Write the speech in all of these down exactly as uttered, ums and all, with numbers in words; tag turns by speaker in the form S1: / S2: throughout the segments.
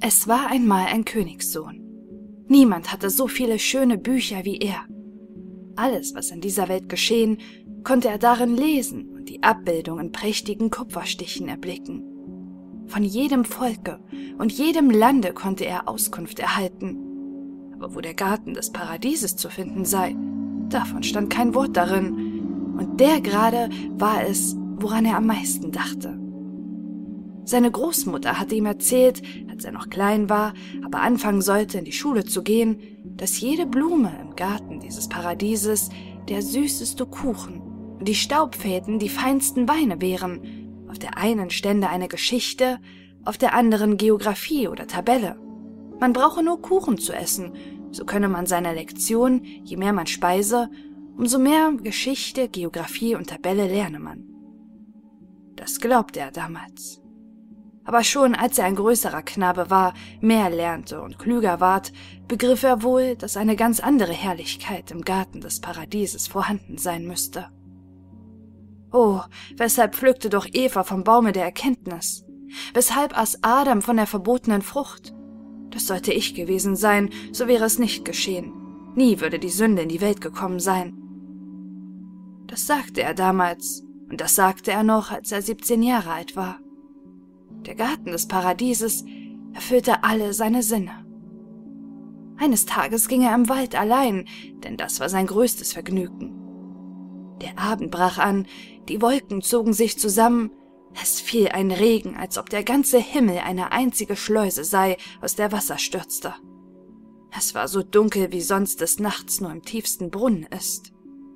S1: Es war einmal ein Königssohn. Niemand hatte so viele schöne Bücher wie er. Alles, was in dieser Welt geschehen, konnte er darin lesen und die Abbildung in prächtigen Kupferstichen erblicken. Von jedem Volke und jedem Lande konnte er Auskunft erhalten. Aber wo der Garten des Paradieses zu finden sei, davon stand kein Wort darin, und der gerade war es, woran er am meisten dachte. Seine Großmutter hatte ihm erzählt, als er noch klein war, aber anfangen sollte, in die Schule zu gehen, dass jede Blume im Garten dieses Paradieses der süßeste Kuchen und die Staubfäden die feinsten Weine wären. Auf der einen stände eine Geschichte, auf der anderen Geographie oder Tabelle. Man brauche nur Kuchen zu essen, so könne man seiner Lektion, je mehr man speise, umso mehr Geschichte, Geographie und Tabelle lerne man. Das glaubte er damals. Aber schon als er ein größerer Knabe war, mehr lernte und klüger ward, begriff er wohl, dass eine ganz andere Herrlichkeit im Garten des Paradieses vorhanden sein müsste. Oh, weshalb pflückte doch Eva vom Baume der Erkenntnis? Weshalb aß Adam von der verbotenen Frucht? Das sollte ich gewesen sein, so wäre es nicht geschehen. Nie würde die Sünde in die Welt gekommen sein. Das sagte er damals, und das sagte er noch, als er siebzehn Jahre alt war. Der Garten des Paradieses erfüllte alle seine Sinne. Eines Tages ging er im Wald allein, denn das war sein größtes Vergnügen. Der Abend brach an, die Wolken zogen sich zusammen, es fiel ein Regen, als ob der ganze Himmel eine einzige Schleuse sei, aus der Wasser stürzte. Es war so dunkel, wie sonst des Nachts nur im tiefsten Brunnen ist.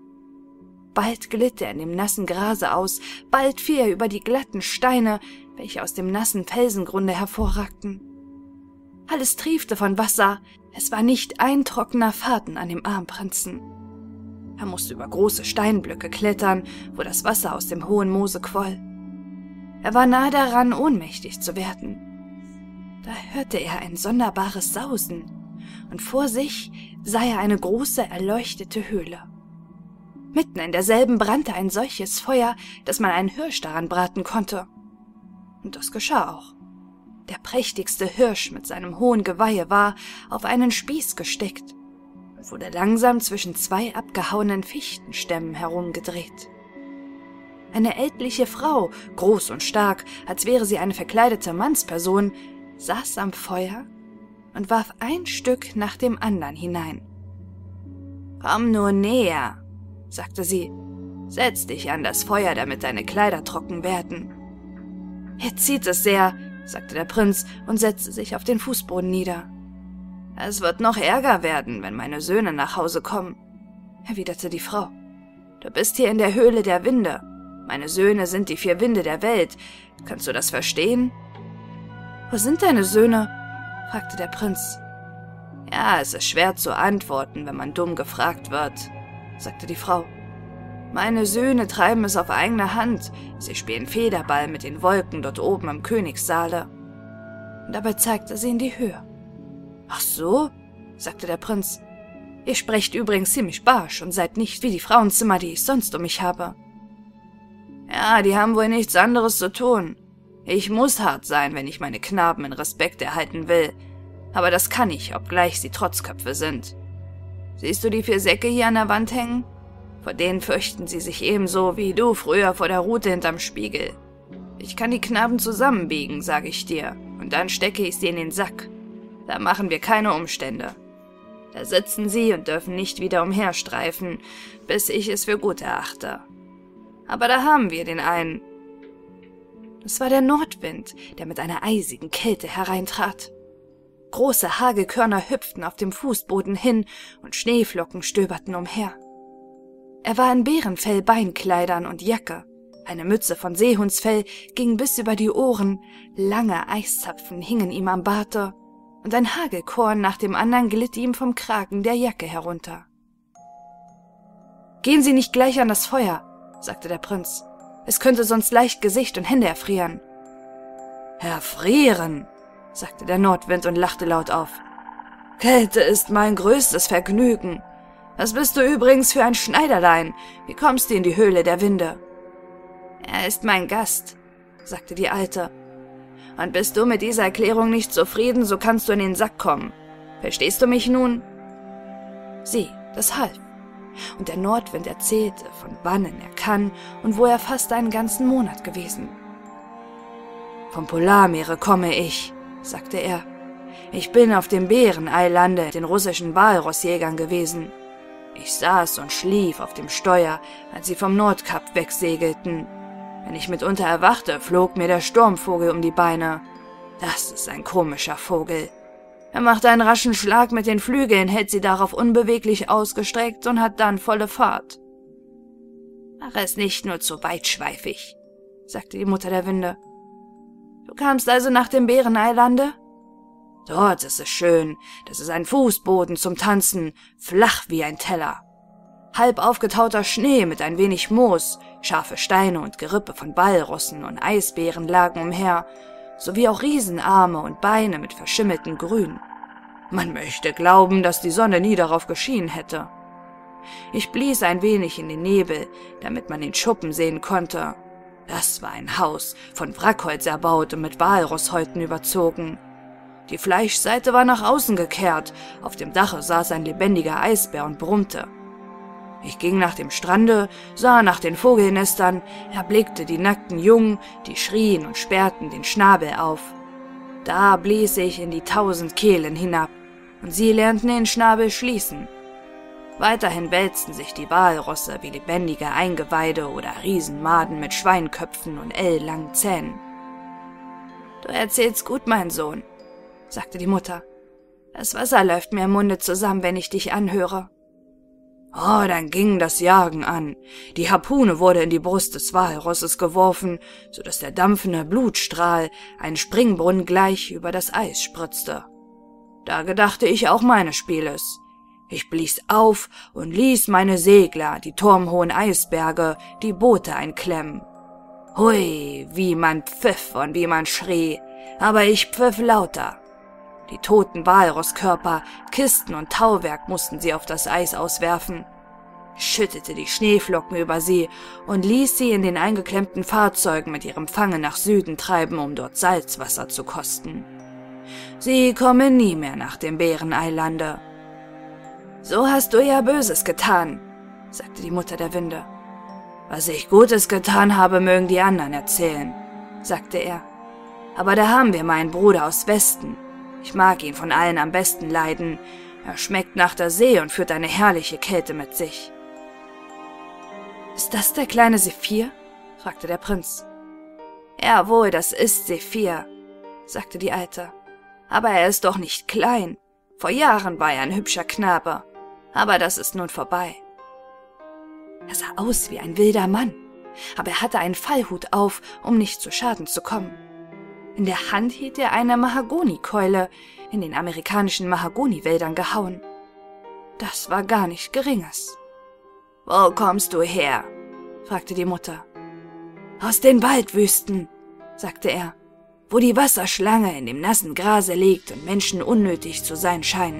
S1: Bald glitt er in dem nassen Grase aus, bald fiel er über die glatten Steine, welche aus dem nassen Felsengrunde hervorragten. Alles triefte von Wasser, es war nicht ein trockener Faden an dem Armprinzen. Er musste über große Steinblöcke klettern, wo das Wasser aus dem hohen Moose quoll. Er war nahe daran, ohnmächtig zu werden. Da hörte er ein sonderbares Sausen, und vor sich sah er eine große, erleuchtete Höhle. Mitten in derselben brannte ein solches Feuer, dass man einen Hirsch daran braten konnte. Und das geschah auch. Der prächtigste Hirsch mit seinem hohen Geweihe war auf einen Spieß gesteckt und wurde langsam zwischen zwei abgehauenen Fichtenstämmen herumgedreht. Eine ältliche Frau, groß und stark, als wäre sie eine verkleidete Mannsperson, saß am Feuer und warf ein Stück nach dem andern hinein. »Komm nur näher«, sagte sie, »setz dich an das Feuer, damit deine Kleider trocken werden.« »Hier zieht es sehr«, sagte der Prinz und setzte sich auf den Fußboden nieder. »Es wird noch ärger werden, wenn meine Söhne nach Hause kommen«, erwiderte die Frau. »Du bist hier in der Höhle der Winde. Meine Söhne sind die vier Winde der Welt. Kannst du das verstehen?« »Wo sind deine Söhne?« fragte der Prinz. »Ja, es ist schwer zu antworten, wenn man dumm gefragt wird«, sagte die Frau. »Meine Söhne treiben es auf eigene Hand. Sie spielen Federball mit den Wolken dort oben im Königssaale.« Und dabei zeigte sie in die Höhe. »Ach so«, sagte der Prinz. »Ihr sprecht übrigens ziemlich barsch und seid nicht wie die Frauenzimmer, die ich sonst um mich habe.« »Ja, die haben wohl nichts anderes zu tun. Ich muss hart sein, wenn ich meine Knaben in Respekt erhalten will. Aber das kann ich, obgleich sie Trotzköpfe sind. Siehst du die vier Säcke hier an der Wand hängen? Vor denen fürchten sie sich ebenso wie du früher vor der Rute hinterm Spiegel. Ich kann die Knaben zusammenbiegen, sage ich dir, und dann stecke ich sie in den Sack. Da machen wir keine Umstände. Da sitzen sie und dürfen nicht wieder umherstreifen, bis ich es für gut erachte. Aber da haben wir den einen.« Es war der Nordwind, der mit einer eisigen Kälte hereintrat. Große Hagelkörner hüpften auf dem Fußboden hin und Schneeflocken stöberten umher. Er war in Bärenfell, Beinkleidern und Jacke. Eine Mütze von Seehundsfell ging bis über die Ohren, lange Eiszapfen hingen ihm am Barte, und ein Hagelkorn nach dem anderen glitt ihm vom Kragen der Jacke herunter. »Gehen Sie nicht gleich an das Feuer«, sagte der Prinz. »Es könnte sonst leicht Gesicht und Hände erfrieren.« »Erfrieren«, sagte der Nordwind und lachte laut auf. »Kälte ist mein größtes Vergnügen. Was bist du übrigens für ein Schneiderlein? Wie kommst du in die Höhle der Winde?« »Er ist mein Gast«, sagte die Alte. Und bist du mit dieser Erklärung nicht zufrieden, so kannst du in den Sack kommen. Verstehst du mich nun?« Sieh, das half. Und der Nordwind erzählte, von wannen er kann und wo er fast einen ganzen Monat gewesen. »Vom Polarmeere komme ich«, sagte er. »Ich bin auf dem Bäreneilande mit den russischen Walrossjägern gewesen. Ich saß und schlief auf dem Steuer, als sie vom Nordkap wegsegelten. Wenn ich mitunter erwachte, flog mir der Sturmvogel um die Beine. Das ist ein komischer Vogel. Er macht einen raschen Schlag mit den Flügeln, hält sie darauf unbeweglich ausgestreckt und hat dann volle Fahrt.« »Mach es nicht nur zu weitschweifig«, sagte die Mutter der Winde. »Du kamst also nach dem Bäreneilande?« »Dort ist es schön. Das ist ein Fußboden zum Tanzen, flach wie ein Teller. Halb aufgetauter Schnee mit ein wenig Moos, scharfe Steine und Gerippe von Walrossen und Eisbären lagen umher, sowie auch Riesenarme und Beine mit verschimmeltem Grün. Man möchte glauben, dass die Sonne nie darauf geschienen hätte. Ich blies ein wenig in den Nebel, damit man den Schuppen sehen konnte. Das war ein Haus, von Wrackholz erbaut und mit Walrosshäuten überzogen. Die Fleischseite war nach außen gekehrt, auf dem Dache saß ein lebendiger Eisbär und brummte. Ich ging nach dem Strande, sah nach den Vogelnestern, erblickte die nackten Jungen, die schrien und sperrten den Schnabel auf. Da blies ich in die tausend Kehlen hinab, und sie lernten den Schnabel schließen. Weiterhin wälzten sich die Walrosse wie lebendige Eingeweide oder Riesenmaden mit Schweinköpfen und ellenlangen Zähnen. »Du erzählst gut, mein Sohn«, sagte die Mutter. »Das Wasser läuft mir im Munde zusammen, wenn ich dich anhöre.« Oh, dann ging das Jagen an. Die Harpune wurde in die Brust des Walrosses geworfen, so dass der dampfende Blutstrahl, ein Springbrunnen gleich, über das Eis spritzte. Da gedachte ich auch meines Spieles. Ich blies auf und ließ meine Segler, die turmhohen Eisberge, die Boote einklemmen. Hui, wie man pfiff und wie man schrie, aber ich pfiff lauter. Die toten Walrosskörper, Kisten und Tauwerk mussten sie auf das Eis auswerfen, schüttete die Schneeflocken über sie und ließ sie in den eingeklemmten Fahrzeugen mit ihrem Fange nach Süden treiben, um dort Salzwasser zu kosten. Sie kommen nie mehr nach dem Bäreneilande. »So hast du ja Böses getan«, sagte die Mutter der Winde. »Was ich Gutes getan habe, mögen die anderen erzählen«, sagte er. »Aber da haben wir meinen Bruder aus Westen. Ich mag ihn von allen am besten leiden. Er schmeckt nach der See und führt eine herrliche Kälte mit sich.« »Ist das der kleine Sephir?« fragte der Prinz. »Jawohl, das ist Sephir«, sagte die Alte. »Aber er ist doch nicht klein. Vor Jahren war er ein hübscher Knabe. Aber das ist nun vorbei.« Er sah aus wie ein wilder Mann, aber er hatte einen Fallhut auf, um nicht zu Schaden zu kommen. In der Hand hielt er eine Mahagonikeule, in den amerikanischen Mahagoniwäldern gehauen. Das war gar nicht Geringes. »Wo kommst du her?« fragte die Mutter. »Aus den Waldwüsten«, sagte er, »wo die Wasserschlange in dem nassen Grase liegt und Menschen unnötig zu sein scheinen.«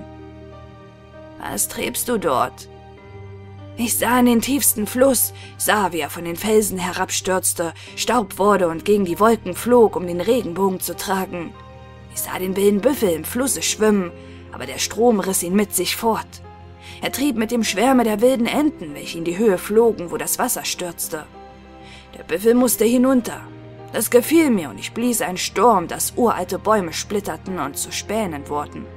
S1: »Was triebst du dort?« »Ich sah in den tiefsten Fluss, sah, wie er von den Felsen herabstürzte, Staub wurde und gegen die Wolken flog, um den Regenbogen zu tragen. Ich sah den wilden Büffel im Flusse schwimmen, aber der Strom riss ihn mit sich fort. Er trieb mit dem Schwärme der wilden Enten, welche in die Höhe flogen, wo das Wasser stürzte. Der Büffel musste hinunter. Das gefiel mir, und ich blies einen Sturm, dass uralte Bäume splitterten und zu Spänen wurden.«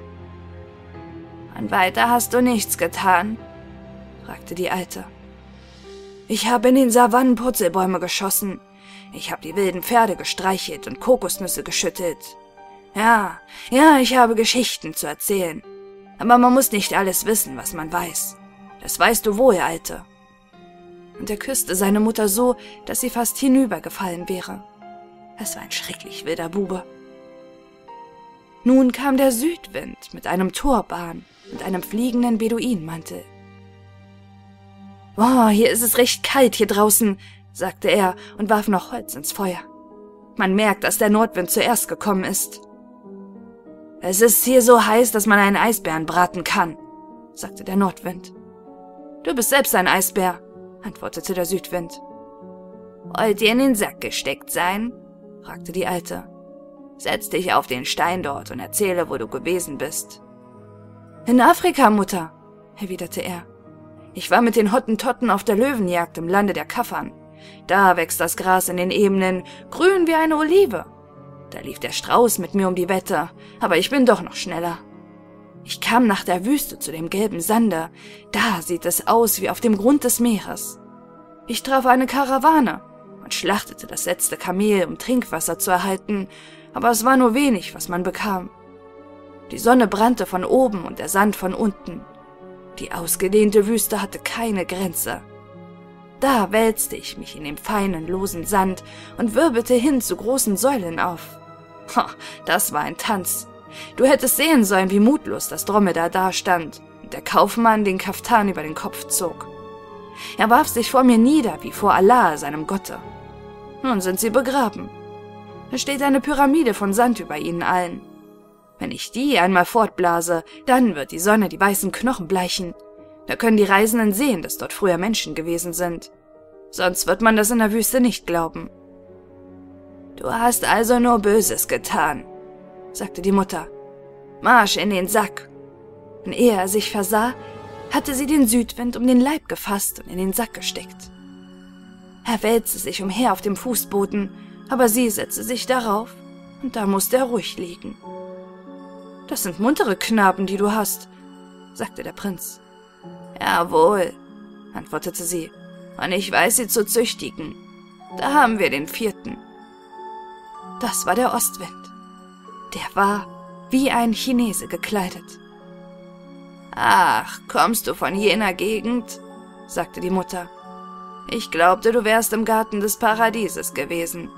S1: »Und weiter hast du nichts getan?« fragte die Alte. »Ich habe in den Savannen Purzelbäume geschossen. Ich habe die wilden Pferde gestreichelt und Kokosnüsse geschüttelt. Ja, ja, ich habe Geschichten zu erzählen. Aber man muss nicht alles wissen, was man weiß. Das weißt du wohl, Alte.« Und er küsste seine Mutter so, dass sie fast hinübergefallen wäre. Es war ein schrecklich wilder Bube. Nun kam der Südwind mit einem Turban und einem fliegenden Beduinenmantel. »Oh, hier ist es recht kalt hier draußen«, sagte er und warf noch Holz ins Feuer. »Man merkt, dass der Nordwind zuerst gekommen ist.« »Es ist hier so heiß, dass man einen Eisbären braten kann«, sagte der Nordwind. »Du bist selbst ein Eisbär«, antwortete der Südwind. »Wollt ihr in den Sack gesteckt sein?« fragte die Alte. Setz dich auf den Stein dort und erzähle, wo du gewesen bist.« »In Afrika, Mutter«, erwiderte er. »Ich war mit den Hottentotten auf der Löwenjagd im Lande der Kaffern. Da wächst das Gras in den Ebenen, grün wie eine Olive. Da lief der Strauß mit mir um die Wette, aber ich bin doch noch schneller. Ich kam nach der Wüste zu dem gelben Sande. Da sieht es aus wie auf dem Grund des Meeres. Ich traf eine Karawane und schlachtete das letzte Kamel, um Trinkwasser zu erhalten, aber es war nur wenig, was man bekam. Die Sonne brannte von oben und der Sand von unten. Die ausgedehnte Wüste hatte keine Grenze. Da wälzte ich mich in dem feinen, losen Sand und wirbelte hin zu großen Säulen auf. Ha, das war ein Tanz. Du hättest sehen sollen, wie mutlos das Dromedar dastand und der Kaufmann den Kaftan über den Kopf zog. Er warf sich vor mir nieder, wie vor Allah, seinem Gotte. Nun sind sie begraben. Es steht eine Pyramide von Sand über ihnen allen. Wenn ich die einmal fortblase, dann wird die Sonne die weißen Knochen bleichen. Da können die Reisenden sehen, dass dort früher Menschen gewesen sind. Sonst wird man das in der Wüste nicht glauben.« »Du hast also nur Böses getan«, sagte die Mutter. »Marsch in den Sack.« Und ehe er sich versah, hatte sie den Südwind um den Leib gefasst und in den Sack gesteckt. Er wälzte sich umher auf dem Fußboden, aber sie setzte sich darauf, und da musste er ruhig liegen. »Das sind muntere Knaben, die du hast«, sagte der Prinz. »Jawohl«, antwortete sie, »und ich weiß sie zu züchtigen. Da haben wir den vierten.« Das war der Ostwind. Der war wie ein Chinese gekleidet. »Ach, kommst du von jener Gegend?«, sagte die Mutter. »Ich glaubte, du wärst im Garten des Paradieses gewesen.«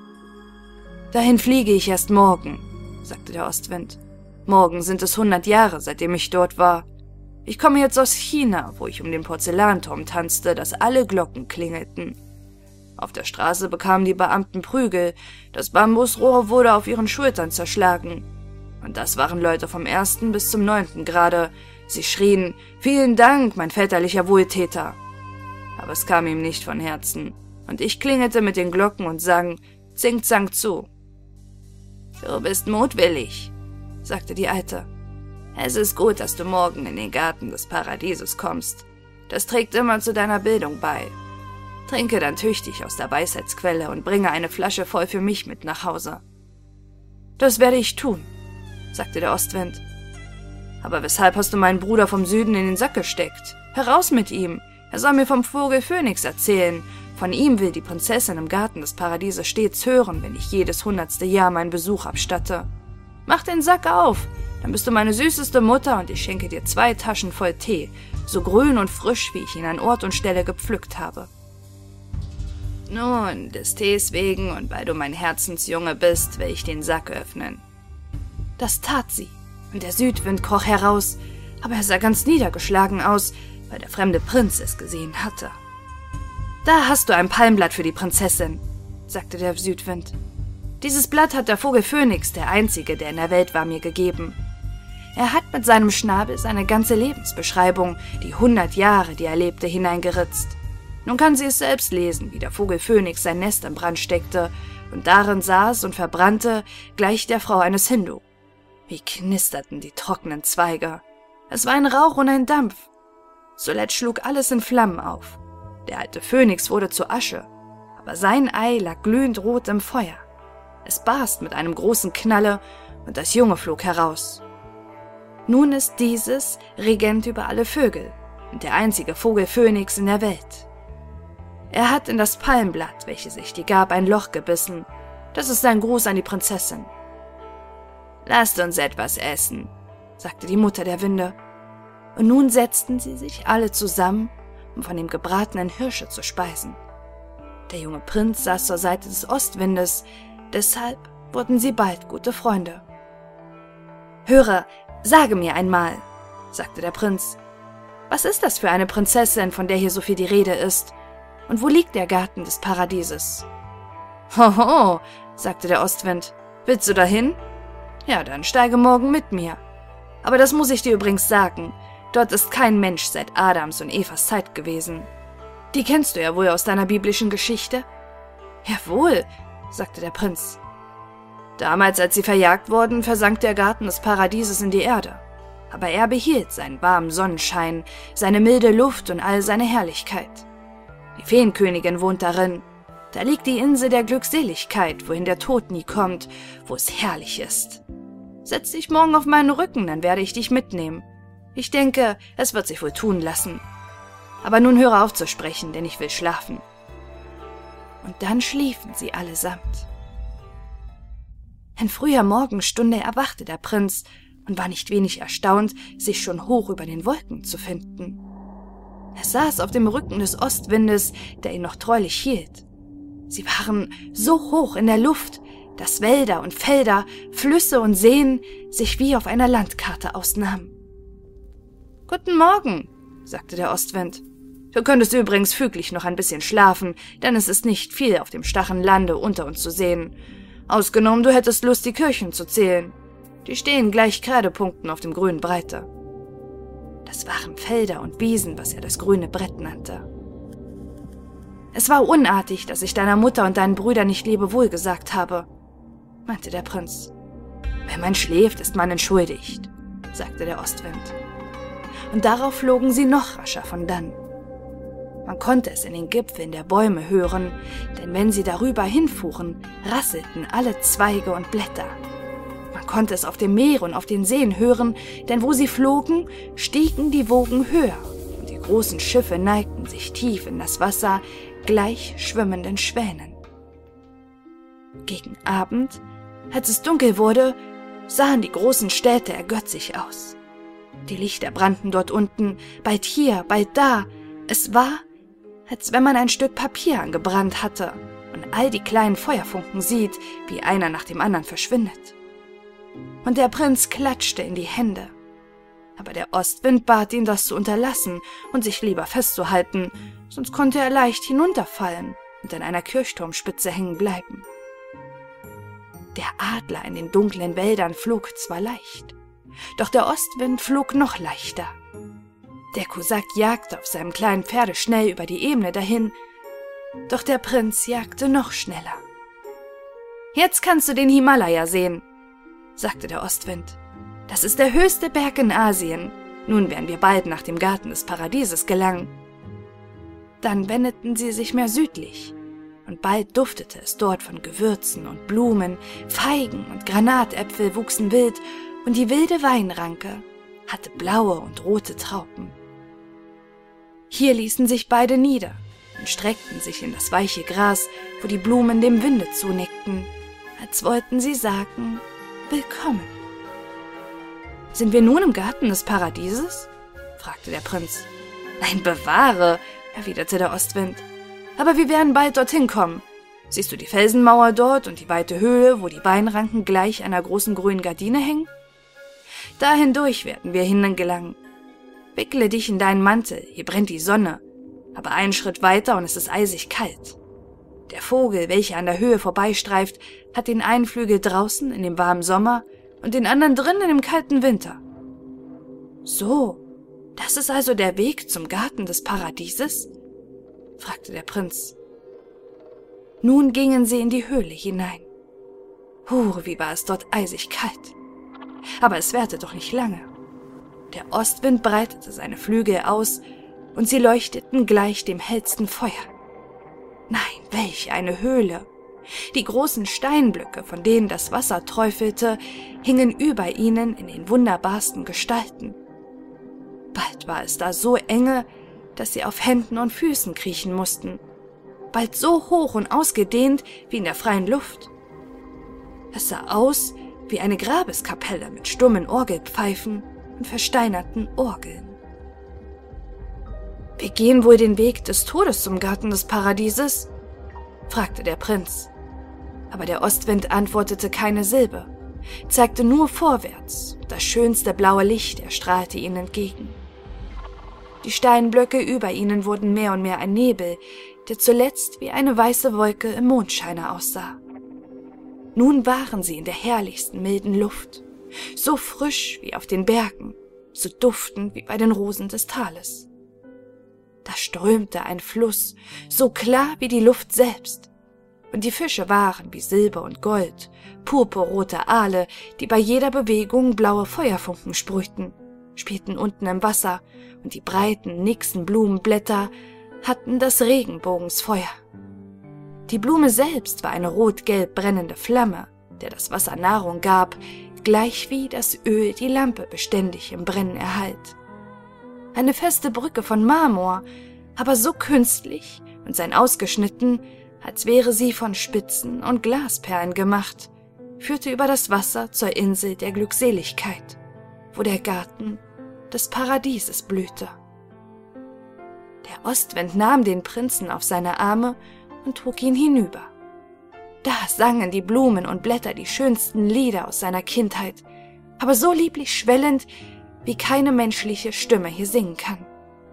S1: »Dahin fliege ich erst morgen«, sagte der Ostwind. »Morgen sind es hundert Jahre, seitdem ich dort war. Ich komme jetzt aus China, wo ich um den Porzellanturm tanzte, dass alle Glocken klingelten. Auf der Straße bekamen die Beamten Prügel, das Bambusrohr wurde auf ihren Schultern zerschlagen. Und das waren Leute vom ersten bis zum neunten Grade. Sie schrien, »Vielen Dank, mein väterlicher Wohltäter!« Aber es kam ihm nicht von Herzen, und ich klingelte mit den Glocken und sang Zing-Zang zu. »Du bist mutwillig«, sagte die Alte. »Es ist gut, dass du morgen in den Garten des Paradieses kommst. Das trägt immer zu deiner Bildung bei. Trinke dann tüchtig aus der Weisheitsquelle und bringe eine Flasche voll für mich mit nach Hause.« »Das werde ich tun«, sagte der Ostwind. »Aber weshalb hast du meinen Bruder vom Süden in den Sack gesteckt? Heraus mit ihm! Er soll mir vom Vogel Phönix erzählen. Von ihm will die Prinzessin im Garten des Paradieses stets hören, wenn ich jedes hundertste Jahr meinen Besuch abstatte. Mach den Sack auf, dann bist du meine süßeste Mutter und ich schenke dir zwei Taschen voll Tee, so grün und frisch, wie ich ihn an Ort und Stelle gepflückt habe.« »Nun, des Tees wegen und weil du mein Herzensjunge bist, will ich den Sack öffnen.« Das tat sie, und der Südwind kroch heraus, aber er sah ganz niedergeschlagen aus, weil der fremde Prinz es gesehen hatte. »Da hast du ein Palmblatt für die Prinzessin«, sagte der Südwind. »Dieses Blatt hat der Vogel Phönix, der einzige, der in der Welt war, mir gegeben. Er hat mit seinem Schnabel seine ganze Lebensbeschreibung, die hundert Jahre, die er lebte, hineingeritzt. Nun kann sie es selbst lesen, wie der Vogel Phönix sein Nest in Brand steckte und darin saß und verbrannte, gleich der Frau eines Hindu. Wie knisterten die trockenen Zweige. Es war ein Rauch und ein Dampf. Zuletzt schlug alles in Flammen auf. Der alte Phönix wurde zu Asche, aber sein Ei lag glühend rot im Feuer. Es barst mit einem großen Knalle und das Junge flog heraus. Nun ist dieses Regent über alle Vögel und der einzige Vogel Phönix in der Welt. Er hat in das Palmblatt, welches ich dir gab, ein Loch gebissen. Das ist sein Gruß an die Prinzessin.« »Lasst uns etwas essen«, sagte die Mutter der Winde. Und nun setzten sie sich alle zusammen, um von dem gebratenen Hirsche zu speisen. Der junge Prinz saß zur Seite des Ostwindes, deshalb wurden sie bald gute Freunde. »Höre, sage mir einmal«, sagte der Prinz, »was ist das für eine Prinzessin, von der hier so viel die Rede ist? Und wo liegt der Garten des Paradieses?« »Hoho«, sagte der Ostwind, »willst du dahin? Ja, dann steige morgen mit mir. Aber das muss ich dir übrigens sagen, dort ist kein Mensch seit Adams und Evas Zeit gewesen. Die kennst du ja wohl aus deiner biblischen Geschichte?« »Jawohl«, sagte der Prinz. Damals, als sie verjagt wurden, versank der Garten des Paradieses in die Erde. Aber er behielt seinen warmen Sonnenschein, seine milde Luft und all seine Herrlichkeit. Die Feenkönigin wohnt darin. Da liegt die Insel der Glückseligkeit, wohin der Tod nie kommt, wo es herrlich ist. Setz dich morgen auf meinen Rücken, dann werde ich dich mitnehmen. Ich denke, es wird sich wohl tun lassen. Aber nun höre auf zu sprechen, denn ich will schlafen. Und dann schliefen sie allesamt. In früher Morgenstunde erwachte der Prinz und war nicht wenig erstaunt, sich schon hoch über den Wolken zu finden. Er saß auf dem Rücken des Ostwindes, der ihn noch treulich hielt. Sie waren so hoch in der Luft, dass Wälder und Felder, Flüsse und Seen sich wie auf einer Landkarte ausnahmen. »Guten Morgen«, sagte der Ostwind. »Du könntest übrigens füglich noch ein bisschen schlafen, denn es ist nicht viel auf dem starren Lande unter uns zu sehen. Ausgenommen, du hättest Lust, die Kirchen zu zählen. Die stehen gleich Kreidepunkten auf dem grünen Breite.« Das waren Felder und Wiesen, was er das grüne Brett nannte. »Es war unartig, dass ich deiner Mutter und deinen Brüdern nicht Lebewohl gesagt habe«, meinte der Prinz. »Wenn man schläft, ist man entschuldigt«, sagte der Ostwind. Und darauf flogen sie noch rascher von dann. Man konnte es in den Gipfeln der Bäume hören, denn wenn sie darüber hinfuhren, rasselten alle Zweige und Blätter. Man konnte es auf dem Meer und auf den Seen hören, denn wo sie flogen, stiegen die Wogen höher und die großen Schiffe neigten sich tief in das Wasser, gleich schwimmenden Schwänen. Gegen Abend, als es dunkel wurde, sahen die großen Städte ergötzlich aus. Die Lichter brannten dort unten, bald hier, bald da. Es war, als wenn man ein Stück Papier angebrannt hatte und all die kleinen Feuerfunken sieht, wie einer nach dem anderen verschwindet. Und der Prinz klatschte in die Hände. Aber der Ostwind bat ihn, das zu unterlassen und sich lieber festzuhalten, sonst konnte er leicht hinunterfallen und an einer Kirchturmspitze hängen bleiben. Der Adler in den dunklen Wäldern flog zwar leicht, doch der Ostwind flog noch leichter. Der Kosak jagte auf seinem kleinen Pferde schnell über die Ebene dahin, doch der Prinz jagte noch schneller. »Jetzt kannst du den Himalaya sehen«, sagte der Ostwind. »Das ist der höchste Berg in Asien. Nun werden wir bald nach dem Garten des Paradieses gelangen.« Dann wendeten sie sich mehr südlich, und bald duftete es dort von Gewürzen und Blumen, Feigen und Granatäpfel wuchsen wild, und die wilde Weinranke hatte blaue und rote Trauben. Hier ließen sich beide nieder und streckten sich in das weiche Gras, wo die Blumen dem Winde zunickten, als wollten sie sagen, »Willkommen.« »Sind wir nun im Garten des Paradieses?« fragte der Prinz. »Nein, bewahre«, erwiderte der Ostwind. »Aber wir werden bald dorthin kommen. Siehst du die Felsenmauer dort und die weite Höhle, wo die Weinranken gleich einer großen grünen Gardine hängen? Da hindurch werden wir hingelangen. Wickle dich in deinen Mantel, hier brennt die Sonne, aber einen Schritt weiter und es ist eisig kalt. Der Vogel, welcher an der Höhe vorbeistreift, hat den einen Flügel draußen in dem warmen Sommer und den anderen drin in dem kalten Winter.« »So, das ist also der Weg zum Garten des Paradieses?« fragte der Prinz. Nun gingen sie in die Höhle hinein. Hu, wie war es dort eisig kalt. Aber es währte doch nicht lange. Der Ostwind breitete seine Flügel aus, und sie leuchteten gleich dem hellsten Feuer. Nein, welch eine Höhle! Die großen Steinblöcke, von denen das Wasser träufelte, hingen über ihnen in den wunderbarsten Gestalten. Bald war es da so enge, dass sie auf Händen und Füßen kriechen mussten, bald so hoch und ausgedehnt wie in der freien Luft. Es sah aus wie eine Grabeskapelle mit stummen Orgelpfeifen und versteinerten Orgeln. »Wir gehen wohl den Weg des Todes zum Garten des Paradieses?« fragte der Prinz. Aber der Ostwind antwortete keine Silbe, zeigte nur vorwärts, das schönste blaue Licht erstrahlte ihnen entgegen. Die Steinblöcke über ihnen wurden mehr und mehr ein Nebel, der zuletzt wie eine weiße Wolke im Mondscheine aussah. Nun waren sie in der herrlichsten milden Luft, so frisch wie auf den Bergen, so duftend wie bei den Rosen des Tales. Da strömte ein Fluss, so klar wie die Luft selbst, und die Fische waren wie Silber und Gold, purpurrote Aale, die bei jeder Bewegung blaue Feuerfunken sprühten, spielten unten im Wasser, und die breiten, nixen Blumenblätter hatten das Regenbogensfeuer. Die Blume selbst war eine rot-gelb brennende Flamme, der das Wasser Nahrung gab, gleichwie das Öl die Lampe beständig im Brennen erhalt. Eine feste Brücke von Marmor, aber so künstlich und sein ausgeschnitten, als wäre sie von Spitzen und Glasperlen gemacht, führte über das Wasser zur Insel der Glückseligkeit, wo der Garten des Paradieses blühte. Der Ostwind nahm den Prinzen auf seine Arme und trug ihn hinüber. Da sangen die Blumen und Blätter die schönsten Lieder aus seiner Kindheit, aber so lieblich schwellend, wie keine menschliche Stimme hier singen kann.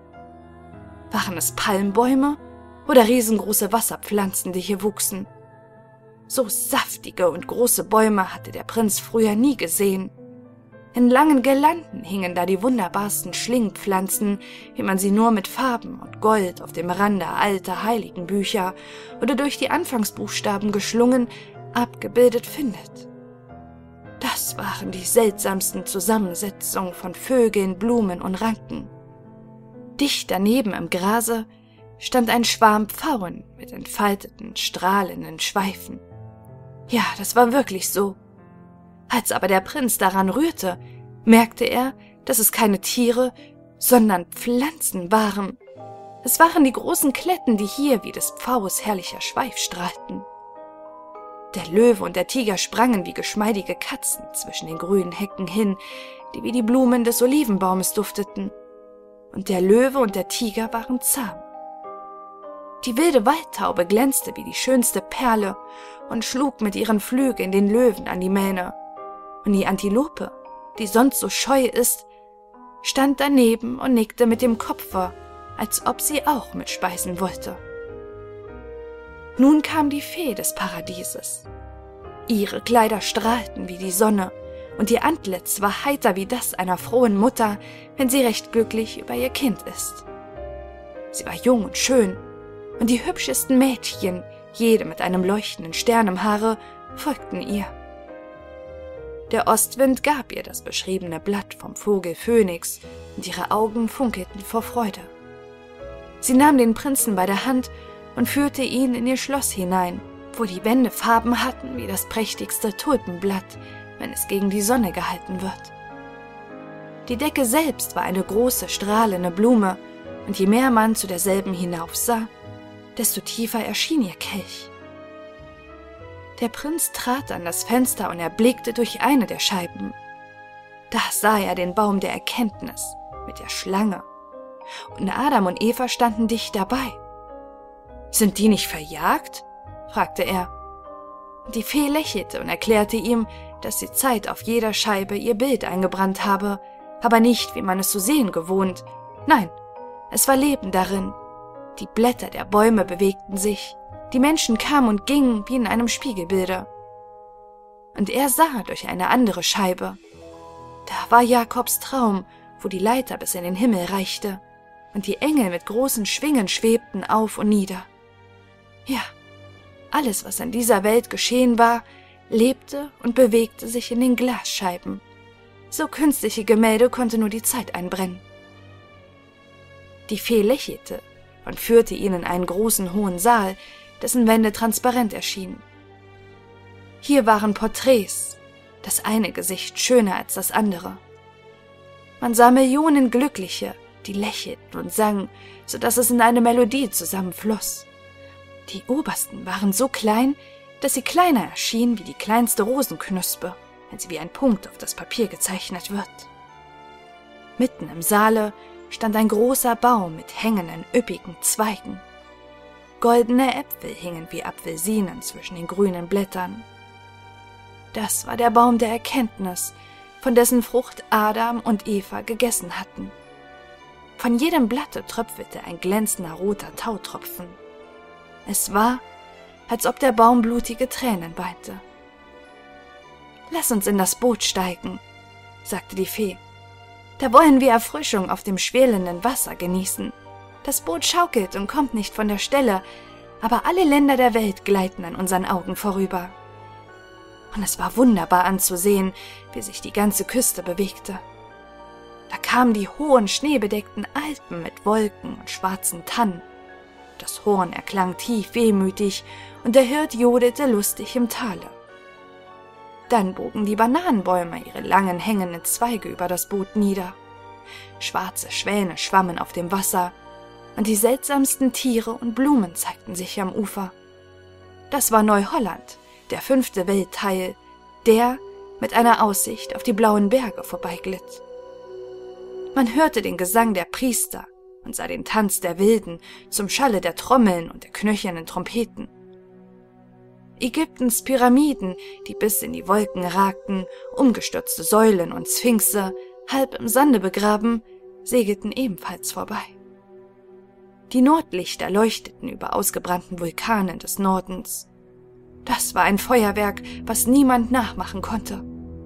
S1: Waren es Palmbäume oder riesengroße Wasserpflanzen, die hier wuchsen? So saftige und große Bäume hatte der Prinz früher nie gesehen. In langen Girlanden hingen da die wunderbarsten Schlingpflanzen, wie man sie nur mit Farben und Gold auf dem Rande alter Heiligenbücher oder durch die Anfangsbuchstaben geschlungen abgebildet findet. Das waren die seltsamsten Zusammensetzungen von Vögeln, Blumen und Ranken. Dicht daneben im Grase stand ein Schwarm Pfauen mit entfalteten, strahlenden Schweifen. Ja, das war wirklich so. Als aber der Prinz daran rührte, merkte er, dass es keine Tiere, sondern Pflanzen waren. Es waren die großen Kletten, die hier wie des Pfaues herrlicher Schweif strahlten. Der Löwe und der Tiger sprangen wie geschmeidige Katzen zwischen den grünen Hecken hin, die wie die Blumen des Olivenbaumes dufteten. Und der Löwe und der Tiger waren zahm. Die wilde Waldtaube glänzte wie die schönste Perle und schlug mit ihren Flügeln den Löwen an die Mähne. Und die Antilope, die sonst so scheu ist, stand daneben und nickte mit dem Kopfe, als ob sie auch mitspeisen wollte. Nun kam die Fee des Paradieses. Ihre Kleider strahlten wie die Sonne, und ihr Antlitz war heiter wie das einer frohen Mutter, wenn sie recht glücklich über ihr Kind ist. Sie war jung und schön, und die hübschesten Mädchen, jede mit einem leuchtenden Stern im Haare, folgten ihr. Der Ostwind gab ihr das beschriebene Blatt vom Vogel Phönix, und ihre Augen funkelten vor Freude. Sie nahm den Prinzen bei der Hand und führte ihn in ihr Schloss hinein, wo die Wände Farben hatten wie das prächtigste Tulpenblatt, wenn es gegen die Sonne gehalten wird. Die Decke selbst war eine große, strahlende Blume, und je mehr man zu derselben hinaufsah, desto tiefer erschien ihr Kelch. Der Prinz trat an das Fenster und erblickte durch eine der Scheiben. Da sah er den Baum der Erkenntnis mit der Schlange, und Adam und Eva standen dicht dabei. »Sind die nicht verjagt?« fragte er. Die Fee lächelte und erklärte ihm, dass die Zeit auf jeder Scheibe ihr Bild eingebrannt habe, aber nicht, wie man es zu sehen gewohnt. Nein, es war Leben darin. Die Blätter der Bäume bewegten sich, die Menschen kamen und gingen wie in einem Spiegelbilde. Und er sah durch eine andere Scheibe. Da war Jakobs Traum, wo die Leiter bis in den Himmel reichte, und die Engel mit großen Schwingen schwebten auf und nieder. Ja, alles, was an dieser Welt geschehen war, lebte und bewegte sich in den Glasscheiben. So künstliche Gemälde konnte nur die Zeit einbrennen. Die Fee lächelte und führte ihn in einen großen hohen Saal, dessen Wände transparent erschienen. Hier waren Porträts, das eine Gesicht schöner als das andere. Man sah Millionen Glückliche, die lächelten und sangen, so dass es in eine Melodie zusammenfloss. Die obersten waren so klein, dass sie kleiner erschienen wie die kleinste Rosenknospe, wenn sie wie ein Punkt auf das Papier gezeichnet wird. Mitten im Saale stand ein großer Baum mit hängenden, üppigen Zweigen. Goldene Äpfel hingen wie Apfelsinen zwischen den grünen Blättern. Das war der Baum der Erkenntnis, von dessen Frucht Adam und Eva gegessen hatten. Von jedem Blatte tröpfelte ein glänzender roter Tautropfen. Es war, als ob der Baum blutige Tränen weinte. »Lass uns in das Boot steigen«, sagte die Fee. »Da wollen wir Erfrischung auf dem schwelenden Wasser genießen. Das Boot schaukelt und kommt nicht von der Stelle, aber alle Länder der Welt gleiten an unseren Augen vorüber. Und es war wunderbar anzusehen, wie sich die ganze Küste bewegte. Da kamen die hohen, schneebedeckten Alpen mit Wolken und schwarzen Tannen. Das Horn erklang tief wehmütig und der Hirt jodelte lustig im Tale. Dann bogen die Bananenbäume ihre langen, hängenden Zweige über das Boot nieder. Schwarze Schwäne schwammen auf dem Wasser und die seltsamsten Tiere und Blumen zeigten sich am Ufer. Das war Neuholland, der fünfte Weltteil, der mit einer Aussicht auf die blauen Berge vorbeiglitt. Man hörte den Gesang der Priester und sah den Tanz der Wilden zum Schalle der Trommeln und der knöchernen Trompeten. Ägyptens Pyramiden, die bis in die Wolken ragten, umgestürzte Säulen und Sphinxe, halb im Sande begraben, segelten ebenfalls vorbei. Die Nordlichter leuchteten über ausgebrannten Vulkanen des Nordens. Das war ein Feuerwerk, was niemand nachmachen konnte.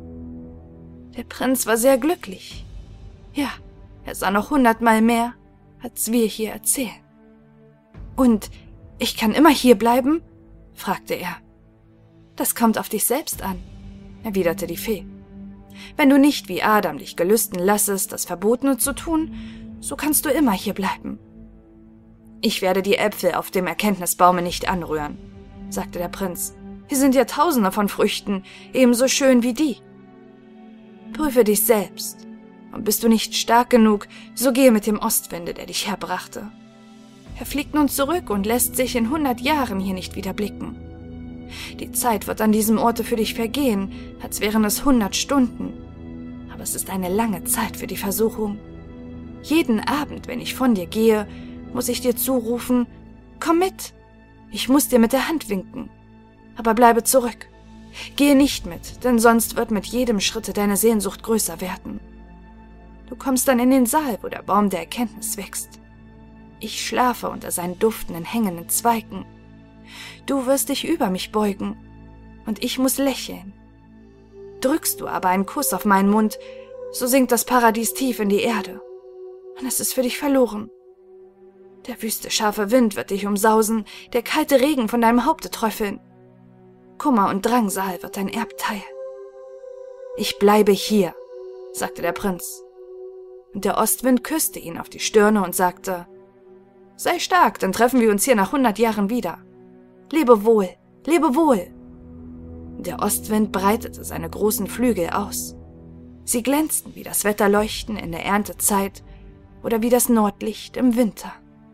S1: Der Prinz war sehr glücklich. Ja, er sah noch hundertmal mehr, als wir hier erzählen. »Und ich kann immer hier bleiben?« fragte er. »Das kommt auf dich selbst an«, erwiderte die Fee. »Wenn du nicht wie Adam dich gelüsten lassest, das Verbotene zu tun, so kannst du immer hier bleiben.« »Ich werde die Äpfel auf dem Erkenntnisbaume nicht anrühren«, sagte der Prinz. »Hier sind ja tausende von Früchten, ebenso schön wie die. Prüfe dich selbst, und bist du nicht stark genug, so gehe mit dem Ostwinde, der dich herbrachte. Er fliegt nun zurück und lässt sich in hundert Jahren hier nicht wieder blicken. Die Zeit wird an diesem Orte für dich vergehen, als wären es hundert Stunden. Aber es ist eine lange Zeit für die Versuchung. Jeden Abend, wenn ich von dir gehe, muss ich dir zurufen, komm mit. Ich muss dir mit der Hand winken. Aber bleibe zurück. Gehe nicht mit, denn sonst wird mit jedem Schritte deine Sehnsucht größer werden. Du kommst dann in den Saal, wo der Baum der Erkenntnis wächst. Ich schlafe unter seinen duftenden, hängenden Zweigen. Du wirst dich über mich beugen, und ich muss lächeln. Drückst du aber einen Kuss auf meinen Mund, so sinkt das Paradies tief in die Erde, und es ist für dich verloren. Der wüste, scharfe Wind wird dich umsausen, der kalte Regen von deinem Haupte träufeln. Kummer und Drangsal wird dein Erbteil. »Ich bleibe hier«, sagte der Prinz. Und der Ostwind küsste ihn auf die Stirne und sagte, »Sei stark, dann treffen wir uns hier nach hundert Jahren wieder. Lebe wohl, lebe wohl.« Der Ostwind breitete seine großen Flügel aus. Sie glänzten wie das Wetterleuchten in der Erntezeit oder wie das Nordlicht im Winter.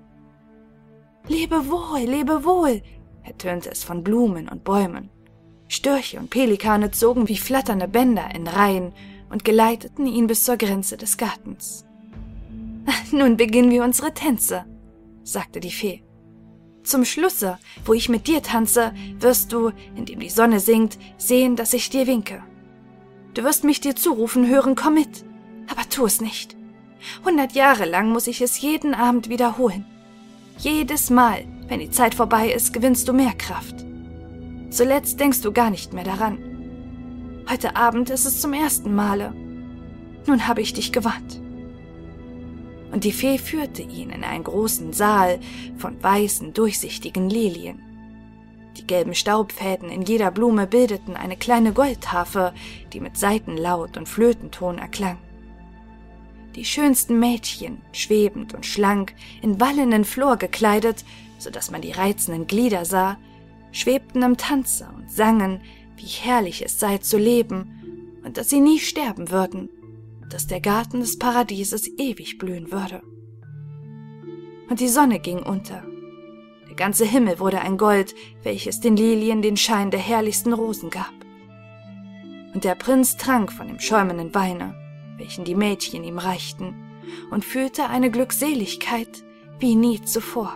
S1: »Lebe wohl, lebe wohl«, ertönte es von Blumen und Bäumen. Störche und Pelikane zogen wie flatternde Bänder in Reihen und geleiteten ihn bis zur Grenze des Gartens. »Nun beginnen wir unsere Tänze«, sagte die Fee. »Zum Schlusse, wo ich mit dir tanze, wirst du, indem die Sonne sinkt, sehen, dass ich dir winke. Du wirst mich dir zurufen hören, komm mit, aber tu es nicht. Hundert Jahre lang muss ich es jeden Abend wiederholen. Jedes Mal, wenn die Zeit vorbei ist, gewinnst du mehr Kraft. Zuletzt denkst du gar nicht mehr daran. Heute Abend ist es zum ersten Male. Nun habe ich dich gewarnt.« Und die Fee führte ihn in einen großen Saal von weißen, durchsichtigen Lilien. Die gelben Staubfäden in jeder Blume bildeten eine kleine Goldharfe, die mit Saitenlaut und Flötenton erklang. Die schönsten Mädchen, schwebend und schlank, in wallenden Flor gekleidet, so dass man die reizenden Glieder sah, schwebten im Tanze und sangen, wie herrlich es sei zu leben und dass sie nie sterben würden, dass der Garten des Paradieses ewig blühen würde. Und die Sonne ging unter. Der ganze Himmel wurde ein Gold, welches den Lilien den Schein der herrlichsten Rosen gab. Und der Prinz trank von dem schäumenden Weine, welchen die Mädchen ihm reichten, und fühlte eine Glückseligkeit wie nie zuvor.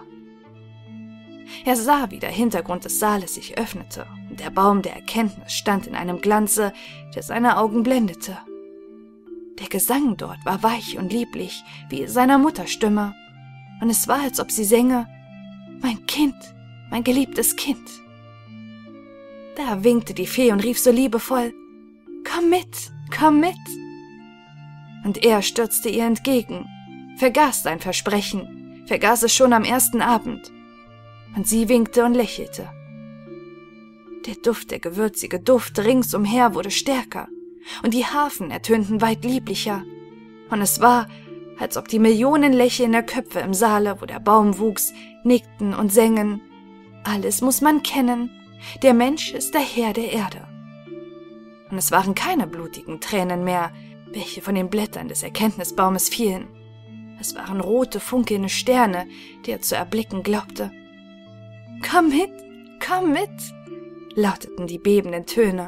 S1: Er sah, wie der Hintergrund des Saales sich öffnete, und der Baum der Erkenntnis stand in einem Glanze, der seine Augen blendete. Der Gesang dort war weich und lieblich, wie seiner Mutterstimme, und es war, als ob sie sänge, »Mein Kind, mein geliebtes Kind.« Da winkte die Fee und rief so liebevoll, »Komm mit, komm mit!« Und er stürzte ihr entgegen, vergaß sein Versprechen, vergaß es schon am ersten Abend. und sie winkte und lächelte. Der Duft, der gewürzige Duft ringsumher wurde stärker, und die Harfen ertönten weit lieblicher, und es war, als ob die Millionen lächelnder Köpfe im Saale, wo der Baum wuchs, nickten und sängen: Alles muss man kennen, der Mensch ist der Herr der Erde. Und es waren keine blutigen Tränen mehr, welche von den Blättern des Erkenntnisbaumes fielen. Es waren rote, funkelnde Sterne, die er zu erblicken glaubte. »Komm mit, komm mit«, lauteten die bebenden Töne.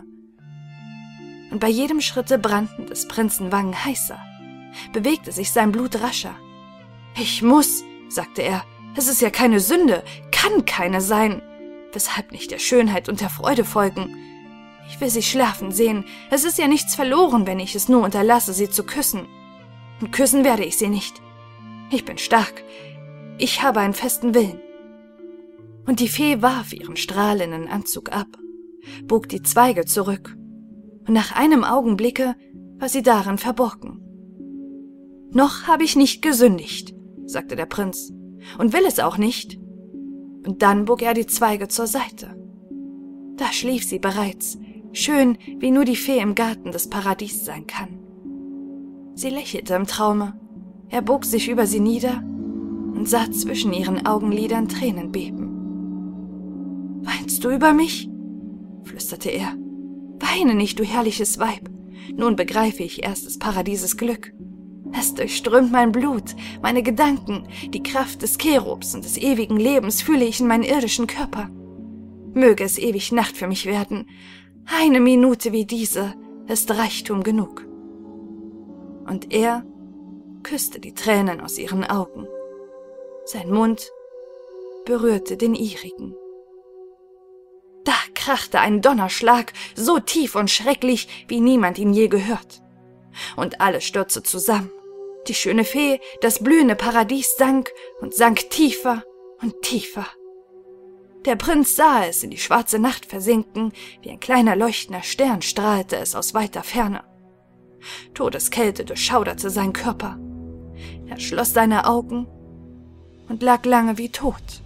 S1: Und bei jedem Schritte brannten des Prinzen Wangen heißer, bewegte sich sein Blut rascher. »Ich muss«, sagte er, »es ist ja keine Sünde, kann keine sein. Weshalb nicht der Schönheit und der Freude folgen? Ich will sie schlafen sehen, es ist ja nichts verloren, wenn ich es nur unterlasse, sie zu küssen. Und küssen werde ich sie nicht. Ich bin stark, ich habe einen festen Willen.« Und die Fee warf ihren strahlenden Anzug ab, bog die Zweige zurück, und nach einem Augenblicke war sie darin verborgen. »Noch habe ich nicht gesündigt«, sagte der Prinz, »und will es auch nicht.« Und dann bog er die Zweige zur Seite. Da schlief sie bereits, schön, wie nur die Fee im Garten des Paradies sein kann. Sie lächelte im Traume, er bog sich über sie nieder und sah zwischen ihren Augenlidern Tränen beben. »Weinst du über mich?«, flüsterte er. »Weine nicht, du herrliches Weib. Nun begreife ich erst des Paradieses Glück. Es durchströmt mein Blut, meine Gedanken, die Kraft des Cherubs und des ewigen Lebens fühle ich in meinen irdischen Körper. Möge es ewig Nacht für mich werden. Eine Minute wie diese ist Reichtum genug.« Und er küsste die Tränen aus ihren Augen. Sein Mund berührte den ihrigen. Da krachte ein Donnerschlag, so tief und schrecklich, wie niemand ihn je gehört. Und alles stürzte zusammen. Die schöne Fee, das blühende Paradies sank und sank tiefer und tiefer. Der Prinz sah es in die schwarze Nacht versinken, wie ein kleiner leuchtender Stern strahlte es aus weiter Ferne. Todeskälte durchschauderte seinen Körper. Er schloss seine Augen und lag lange wie tot.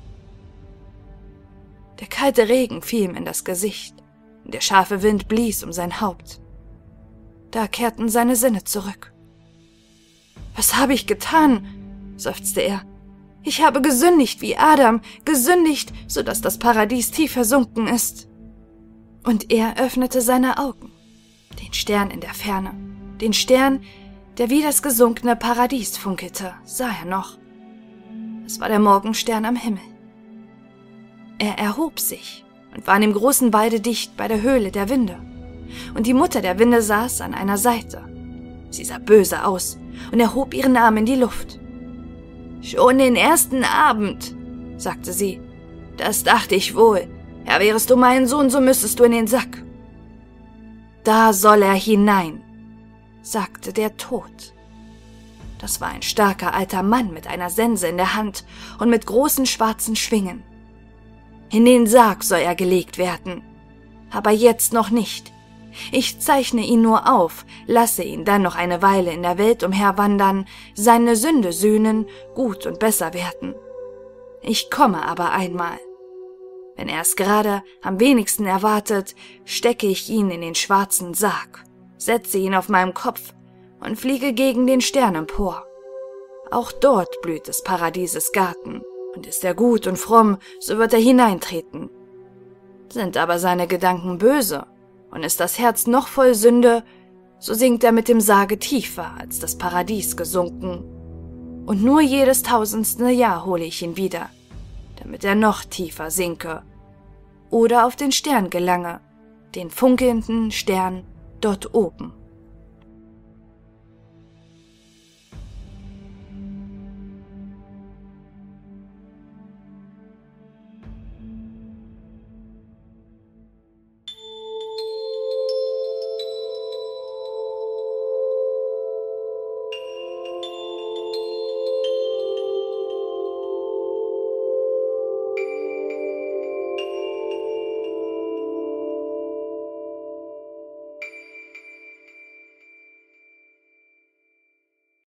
S1: Der kalte Regen fiel ihm in das Gesicht, und der scharfe Wind blies um sein Haupt. Da kehrten seine Sinne zurück. »Was habe ich getan?«, seufzte er. »Ich habe gesündigt wie Adam, gesündigt, so dass das Paradies tief versunken ist.« Und er öffnete seine Augen, den Stern in der Ferne, den Stern, der wie das gesunkene Paradies funkelte, sah er noch. Es war der Morgenstern am Himmel. Er erhob sich und war in dem großen Walde dicht bei der Höhle der Winde. Und die Mutter der Winde saß an einer Seite. Sie sah böse aus und erhob ihren Arm in die Luft. »Schon den ersten Abend«, sagte sie, »das dachte ich wohl. Ja, wärest du mein Sohn, so müsstest du in den Sack.« »Da soll er hinein«, sagte der Tod. Das war ein starker alter Mann mit einer Sense in der Hand und mit großen schwarzen Schwingen. »In den Sarg soll er gelegt werden, aber jetzt noch nicht. Ich zeichne ihn nur auf, lasse ihn dann noch eine Weile in der Welt umherwandern, seine Sünde sühnen, gut und besser werden. Ich komme aber einmal. Wenn er es gerade am wenigsten erwartet, stecke ich ihn in den schwarzen Sarg, setze ihn auf meinem Kopf und fliege gegen den Stern empor. Auch dort blüht des Paradieses Garten, und ist er gut und fromm, so wird er hineintreten. Sind aber seine Gedanken böse, und ist das Herz noch voll Sünde, so sinkt er mit dem Sarge tiefer als das Paradies gesunken. Und nur jedes tausendste Jahr hole ich ihn wieder, damit er noch tiefer sinke oder auf den Stern gelange, den funkelnden Stern dort oben.«